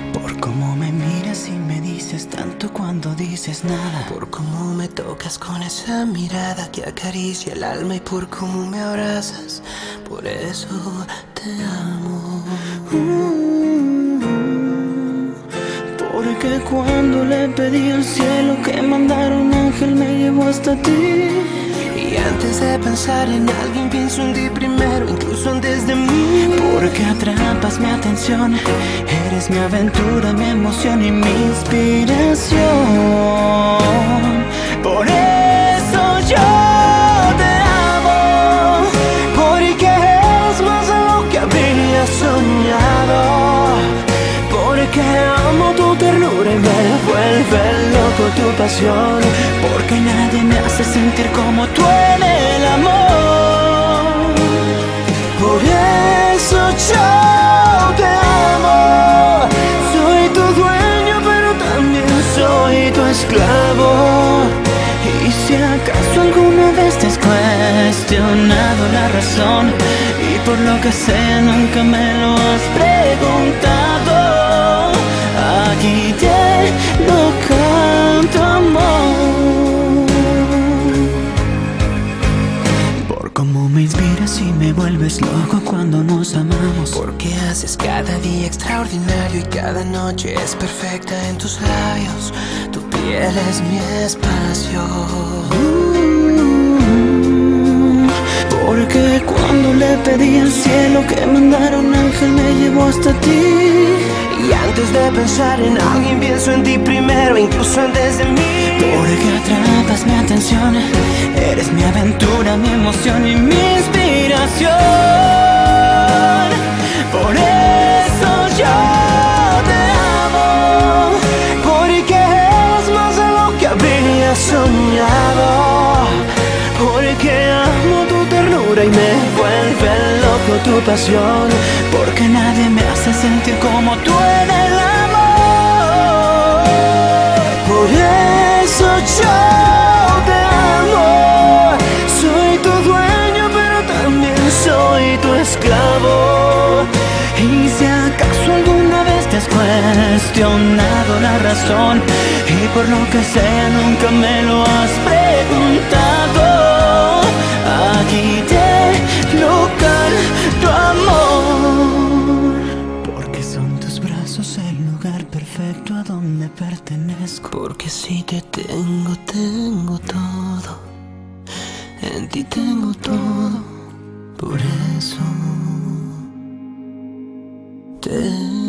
Por cómo me miras y me dices tanto cuando dices nada. Por cómo me tocas con esa mirada que acaricia el alma y por cómo me abrazas, por eso te amo. Porque cuando le pedí al cielo que mandara un ángel me llevó hasta ti. Y antes de pensar en alguien pienso en ti primero, incluso antes de mí. Porque atrapas mi atención, eres mi aventura, mi emoción y mi inspiración. Por eso yo te amo, Porque es más de lo que habría soñado. Porque amo tu ternura y me vuelve loco tu pasión. porque nadie me hace sentir como tú en el amor. Por eso yo te amo. Soy tu dueño pero también soy tu esclavo. Y si acaso alguna vez te has cuestionado la razón y por lo que sea nunca me lo has preguntado, aquí te lo canto, amor. Por cómo me inspiras y me vuelves loco cuando nos amamos. Porque haces cada día extraordinario y cada noche es perfecta en tus labios. Tu piel es mi espacio. Porque cuando le pedí al cielo que mandara un ángel me llevó hasta ti. Y antes de pensar en alguien pienso en ti primero, incluso antes de mí. Porque atrapas mi atención, eres mi aventura, mi emoción y mi inspiración. Por eso yo te amo. Porque es más de lo que habría soñado. Porque amo tu ternura y me vuelve loco tu pasión. Porque nadie me hace sentir como tú en el amor. Por eso yo te amo. Soy tu dueño pero también soy tu esclavo. Y si acaso alguna vez te has cuestionado la razón y por lo que sea nunca me lo has preguntado, aquí te lo canto, amor. Porque son tus brazos el lugar perfecto a donde pertenezco. Porque si te tengo, tengo todo. En ti tengo todo. Por eso te